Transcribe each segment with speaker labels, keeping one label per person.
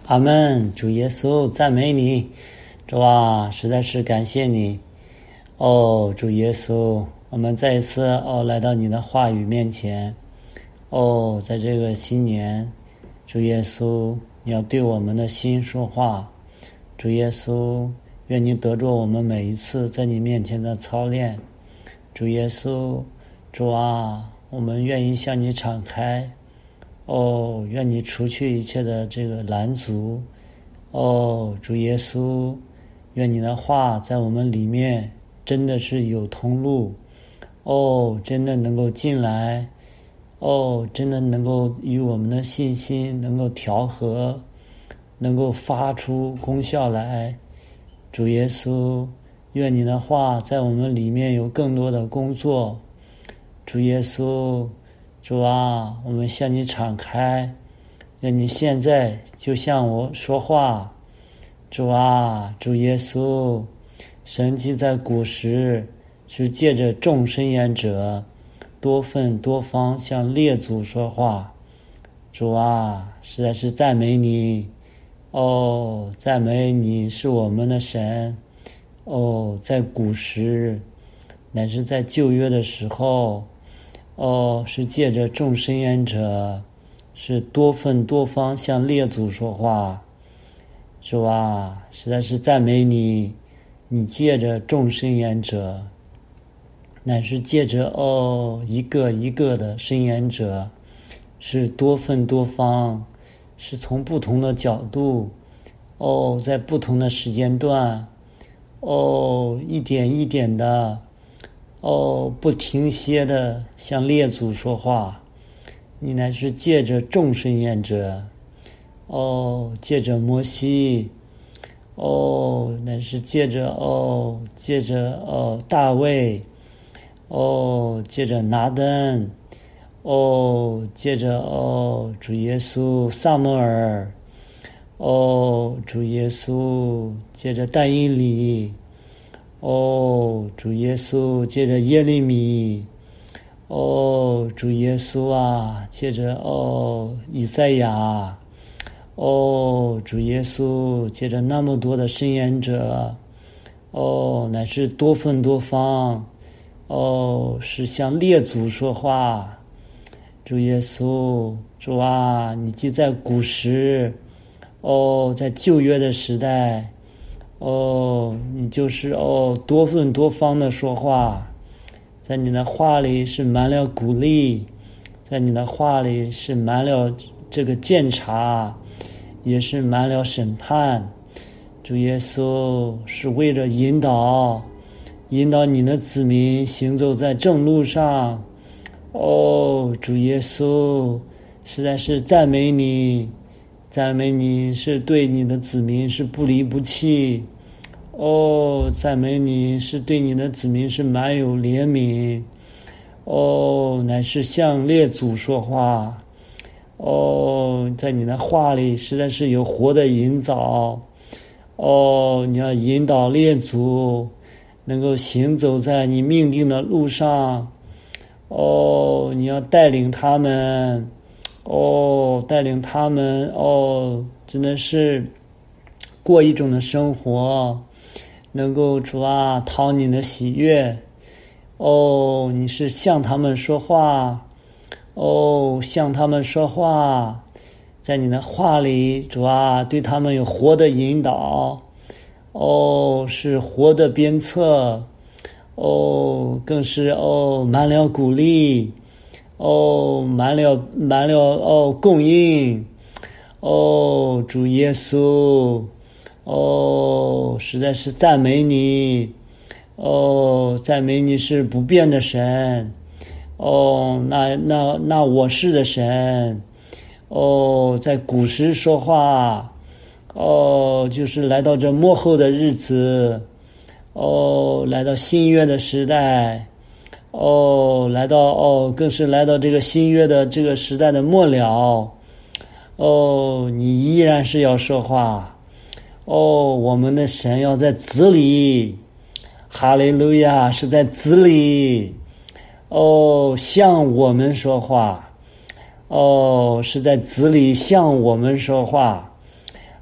Speaker 1: 阿们，主耶稣，赞美你，主啊，实在是感谢你，主耶稣，我们再一次来到你的话语面前，在这个新年，主耶稣，你要对我们的心说话，主耶稣，愿你得着我们每一次在你面前的操练，主耶稣，主啊，我们愿意向你敞开。愿你除去一切的这个拦阻。主耶稣，愿你的话在我们里面真的是有通路。真的能够进来。真的能够与我们的信心能够调和，能够发出功效来。主耶稣，愿你的话在我们里面有更多的工作。主耶稣，主啊，我们向你敞开，愿你现在就向我说话。主啊，主耶稣，神迹在古时是借着众申言者多分多方向列祖说话。主啊，实在是赞美你，赞美你是我们的神。在古时乃是在旧约的时候，是借着众申言者，是多分多方向列祖说话。主啊，实在是赞美你，你借着众申言者，乃是借着一个一个的申言者，是多分多方，是从不同的角度，在不同的时间段，一点一点的。不停歇的向列祖说话，你乃是借着众申言者，借着摩西，乃是借着大卫，借着拿单，借着主耶稣撒母耳，主耶稣借着但以理。主耶稣借着耶利米，主耶稣啊，借着以赛亚，主耶稣借着那么多的申言者，乃是多分多方，是向列祖说话。主耶稣，主啊，你既在古时，在旧约的时代，你就是多分多方的说话，在你的话里是满了鼓励，在你的话里是满了这个鉴察，也是满了审判。主耶稣是为了引导你的子民行走在正路上。主耶稣，实在是赞美你，赞美你是对你的子民是不离不弃。赞美你是对你的子民是满有怜悯。乃是向列祖说话。在你的话里实在是有活的引导。你要引导列祖能够行走在你命定的路上。你要带领他们，真的是过一种的生活，能够主啊讨你的喜悦。你是向他们说话，向他们说话，在你的话里，主啊对他们有活的引导，是活的鞭策，更是满了鼓励，满了供应。主耶稣，实在是赞美你，赞美你是不变的神。那我是的神。在古时说话，就是来到这末后的日子，来到新约的时代，更是来到这个新约的这个时代的末了。你依然是要说话。我们的神要在子里，哈利路亚，是在子里，向我们说话。是在子里向我们说话。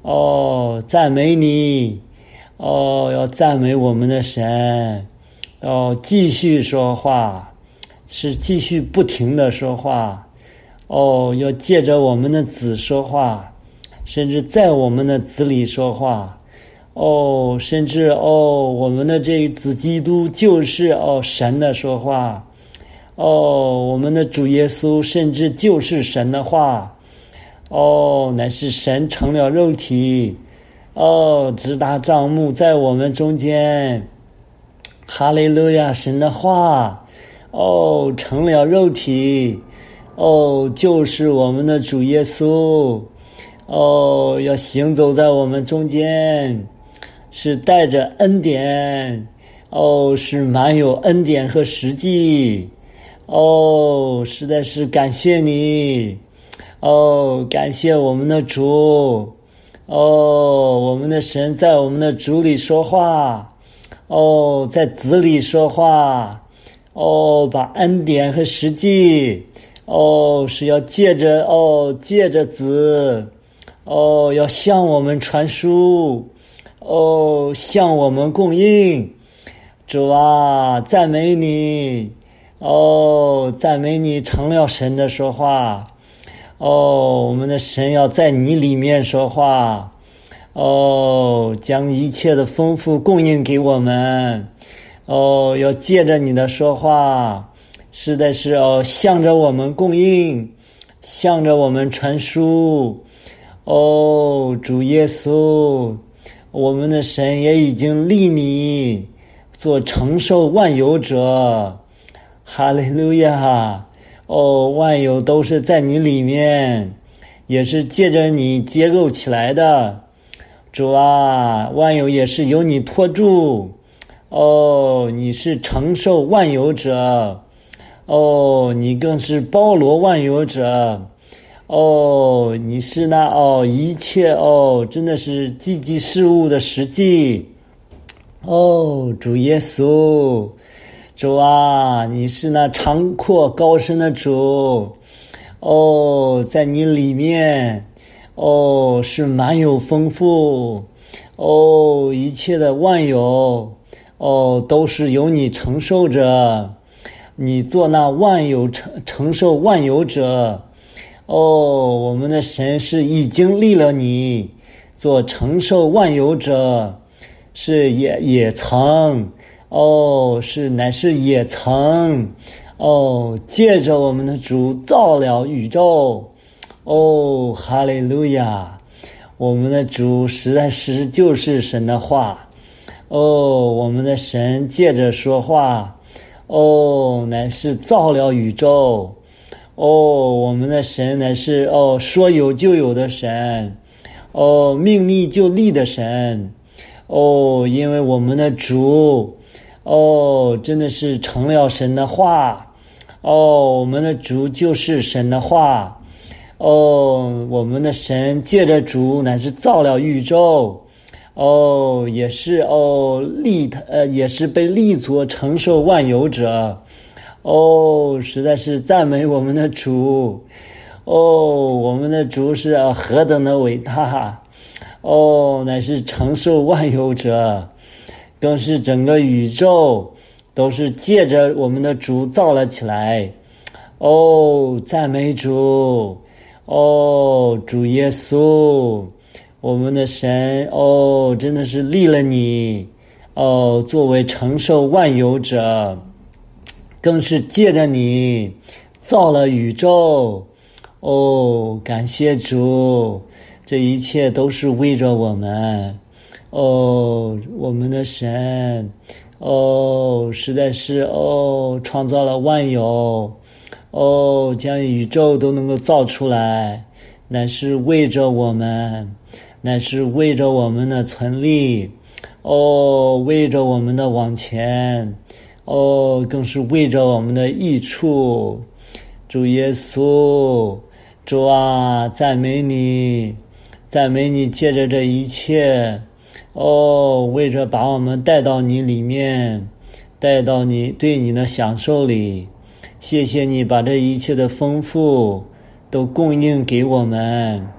Speaker 1: 哦，赞美你，哦，要赞美我们的神，哦，继续说话，是继续不停的说话，哦，要借着我们的子说话，甚至在我们的子里说话，哦，甚至我们的这子基督就是神的说话，我们的主耶稣甚至就是神的话，乃是神成了肉体，直达帐幕在我们中间，哈利路亚，神的话，成了肉体，就是我们的主耶稣，要行走在我们中间，是带着恩典，是满有恩典和实际，实在是感谢你，感谢我们的主，我们的神在我们的主里说话，在子里说话，把恩典和实际，是要借着子，要向我们传输，向我们供应。主啊，赞美你，赞美你成了神的说话，我们的神要在你里面说话，将一切的丰富供应给我们，要借着你的说话，实在是向着我们供应，向着我们传输，主耶稣，我们的神也已经立你做承受万有者，哈利路亚，万有都是在你里面，也是借着你结构起来的，主啊，万有也是由你托住，你是承受万有者，你更是包罗万有者，你是那一切真的是积极事物的实际，主耶稣，主啊，你是那长阔高深的主，在你里面，是满有丰富，一切的万有，都是由你承受着，你做那万有承受万有者，我们的神是已经立了你做承受万有者，是也曾，乃是也曾，借着我们的主造了宇宙，哈利路亚，我们的主实在是就是神的话，我们的神借着说话，乃是造了宇宙，我们的神乃是说有就有的神，命立就立的神，因为我们的主，真的是成了神的话，我们的主就是神的话，我们的神借着主乃是造了宇宙，也是也是被立作承受万有者，实在是赞美我们的主，我们的主是何等的伟大，乃是承受万有者，更是整个宇宙都是借着我们的主造了起来，赞美主，主耶稣，我们的神，真的是立了你，作为承受万有者，更是借着你造了宇宙，感谢主，这一切都是为着我们，我们的神，实在是创造了万有，将宇宙都能够造出来，乃是为着我们，乃是为着我们的存立，为着我们的往前，更是为着我们的益处。主耶稣，主啊，赞美你，赞美你，借着这一切，为着把我们带到你里面，带到你对你的享受里，谢谢你把这一切的丰富都供应给我们，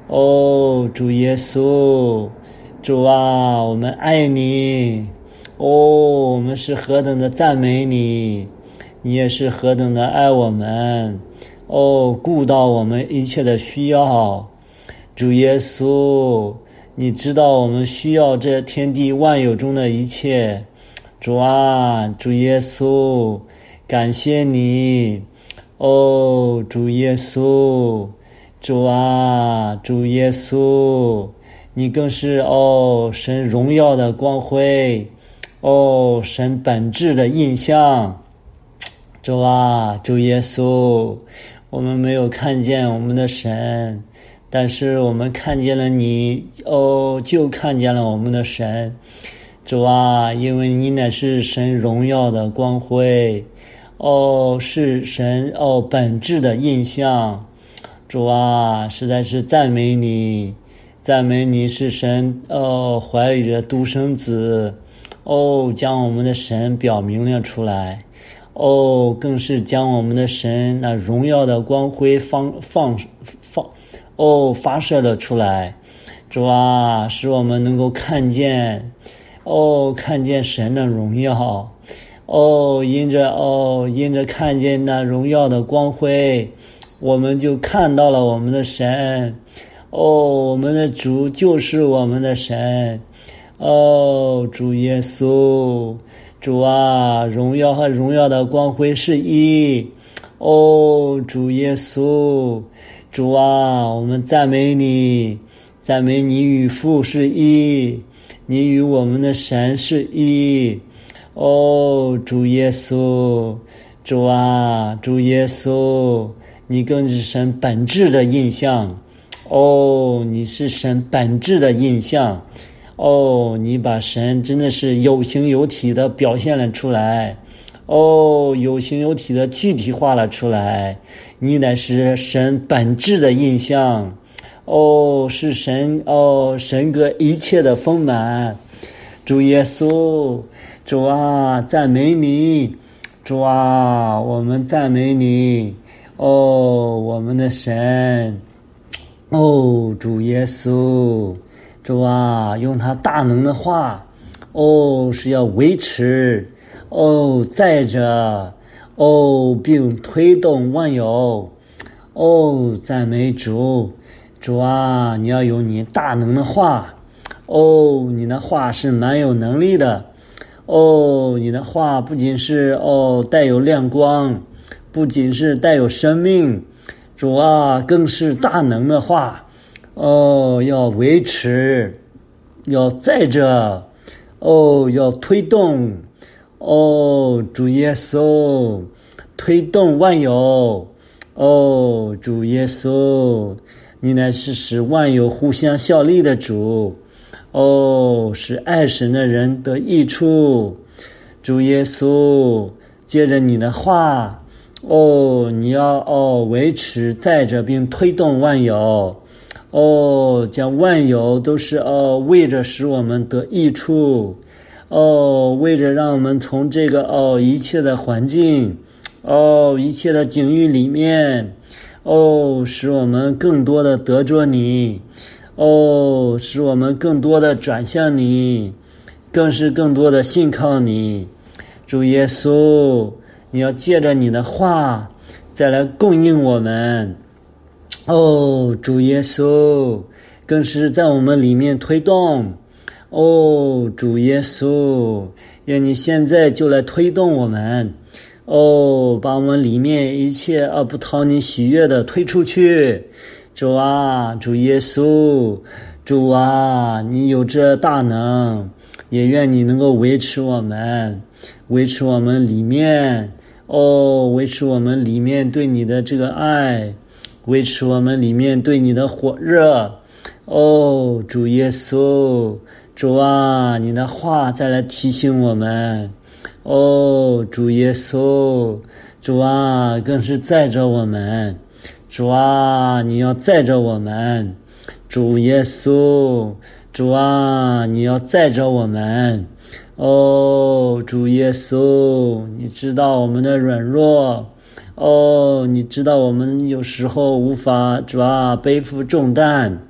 Speaker 1: 哦，主耶稣，主啊，我们爱你。哦，我们是何等的赞美你，你也是何等的爱我们。哦，顾到我们一切的需要。主耶稣，你知道我们需要这天地万有中的一切。主啊，主耶稣，感谢你。哦，主耶稣，主啊，主耶稣，你更是神荣耀的光辉，神本质的印象。主啊，主耶稣，我们没有看见我们的神，但是我们看见了你，就看见了我们的神。主啊，因为你乃是神荣耀的光辉，是神本质的印象。主啊，实在是赞美你，赞美你是神怀里的独生子，将我们的神表明了出来，更是将我们的神那荣耀的光辉发射了出来。主啊，使我们能够看见神的荣耀，因着看见那荣耀的光辉，我们就看到了我们的神。我们的主就是我们的神。主耶稣，主啊，荣耀和荣耀的光辉是一。主耶稣，主啊，我们赞美你，赞美你与父是一，你与我们的神是一。主耶稣，主啊，主耶稣，你更是神本质的印象。你是神本质的印象。你把神真的是有形有体的表现了出来。有形有体的具体化了出来。你乃是神本质的印象。是神格一切的丰满。主耶稣，主啊，赞美你。主啊，我们赞美你。我们的神。主耶稣，主啊，用他大能的话，是要维持，载着，并推动万有。赞美主。主啊，你要有你大能的话。你的话是蛮有能力的。你的话不仅是带有亮光，不仅是带有生命，主啊，更是大能的话。要维持，要载着，要推动。主耶稣，推动万有。主耶稣，你乃是使万有互相效力的主。使爱神的人得益处。主耶稣，借着你的话，你要维持载着并推动万有。将万有都是为着使我们得益处。为着让我们从这个一切的环境，一切的境遇里面，使我们更多的得着你。使我们更多的转向你，更多的信靠你。主耶稣，你要借着你的话再来供应我们。主耶稣，更是在我们里面推动。主耶稣，愿你现在就来推动我们。把我们里面一切不讨你喜悦的推出去。主啊，主耶稣，主啊，你有这大能，也愿你能够维持我们里面，维持我们里面对你的这个爱，维持我们里面对你的火热。主耶稣，主啊，你的话再来提醒我们。主耶稣，主啊，更是载着我们。主啊，你要载着我们。主耶稣，主啊，你要载着我们。主耶稣，你知道我们的软弱。你知道我们有时候无法主啊背负重担。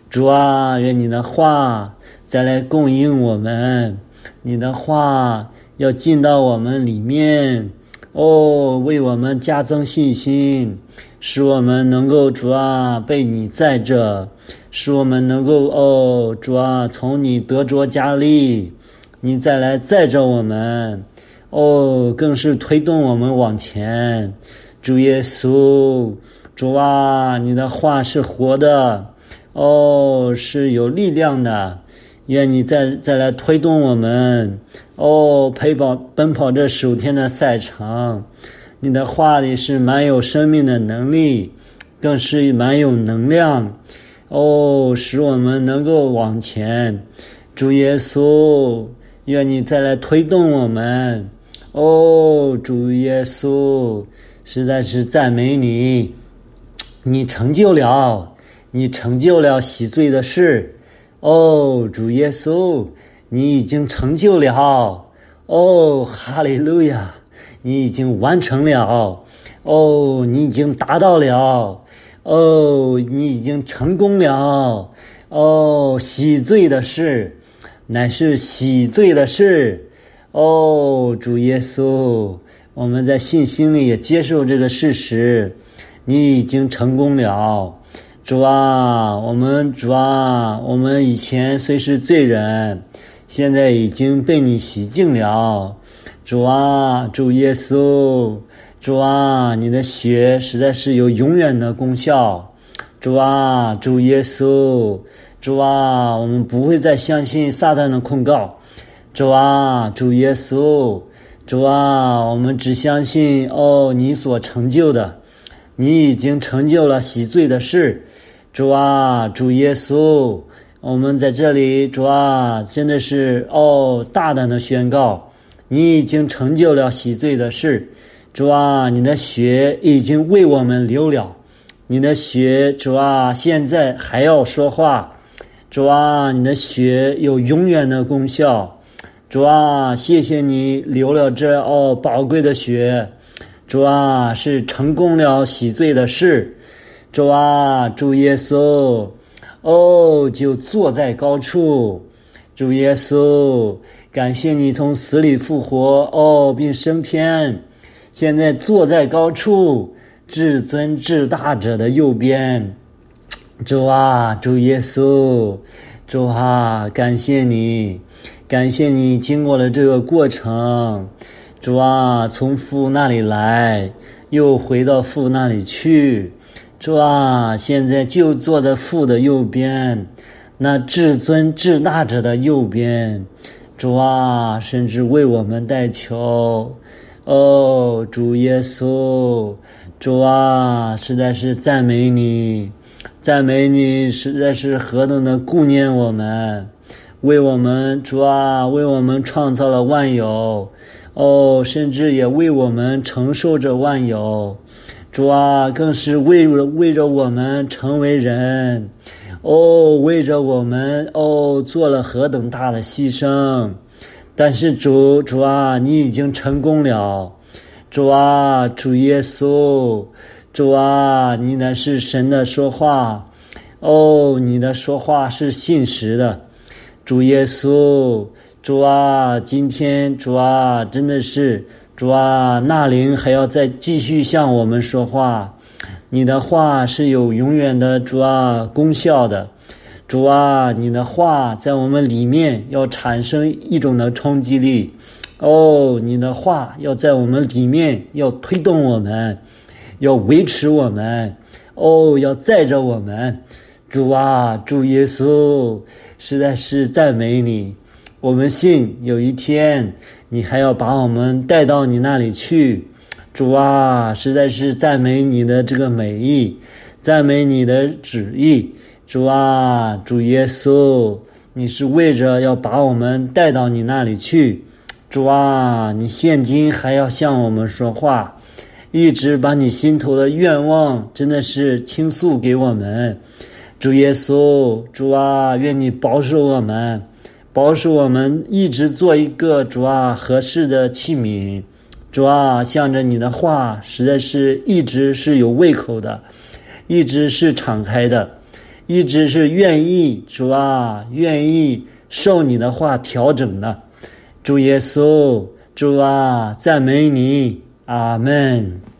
Speaker 1: 主啊，愿你的话再来供应我们，你的话要进到我们里面，为我们加增信心，使我们能够主啊被你载着，使我们能够主啊从你得着加力，你再来载着我们，更是推动我们往前。主耶稣，主啊，你的话是活的，是有力量的，愿你再来推动我们，奔跑这10天的赛程。你的话里是满有生命的能力，更是满有能量，使我们能够往前。主耶稣，愿你再来推动我们，主耶稣，实在是赞美你，你成就了洗罪的事，主耶稣，你已经成就了，哈利路亚，你已经完成了，你已经达到了，你已经成功了，洗罪的事乃是洗罪的事，主耶稣，我们在信心里也接受这个事实，你已经成功了。主啊，我们以前虽是罪人，现在已经被你洗净了。主啊，主耶稣，主啊，你的血实在是有永远的功效。主啊，主耶稣，主啊，我们不会再相信撒旦的控告。主啊，主耶稣，主啊，我们只相信你所成就的，你已经成就了洗罪的事。主啊，主耶稣，我们在这里，主啊，真的是大胆的宣告，你已经成就了洗罪的事。主啊，你的血已经为我们流了，你的血，主啊，现在还要说话。主啊，你的血有永远的功效。主啊，谢谢你流了这宝贵的血。主啊，是成功了洗罪的事。主啊，主耶稣，就坐在高处。主耶稣，感谢你从死里复活，并升天，现在坐在高处，至尊至大者的右边。主啊，主耶稣，主啊，感谢你经过了这个过程。主啊，从父那里来，又回到父那里去。主啊，现在就坐在父的右边，那至尊至大者的右边。主啊，甚至为我们代求。主耶稣，主啊，实在是赞美你，实在是何等的顾念我们，为我们，主啊，为我们创造了万有，甚至也为我们承受着万有。主啊，更是为着我们成为人，为着我们做了何等大的牺牲。但是主啊，你已经成功了。主啊，主耶稣，主啊，你乃是神的说话，你的说话是信实的。主耶稣，主啊，今天主啊，真的是主啊，那灵还要再继续向我们说话，你的话是有永远的主啊功效的。主啊，你的话在我们里面要产生一种的冲击力，你的话要在我们里面要推动我们，要维持我们，要载着我们。主啊，主耶稣，实在是赞美你。我们信有一天你还要把我们带到你那里去。主啊，实在是赞美你的这个美意，赞美你的旨意。主啊，主耶稣，你是为着要把我们带到你那里去。主啊，你现今还要向我们说话，一直把你心头的愿望真的是倾诉给我们。主耶稣，主啊，愿你保守我们一直做一个主啊合适的器皿。主啊，向着你的话实在是一直是有胃口的，一直是敞开的， 一直是愿意，主啊，愿意受你的话调整呢。主耶稣，主啊，赞美你，阿们。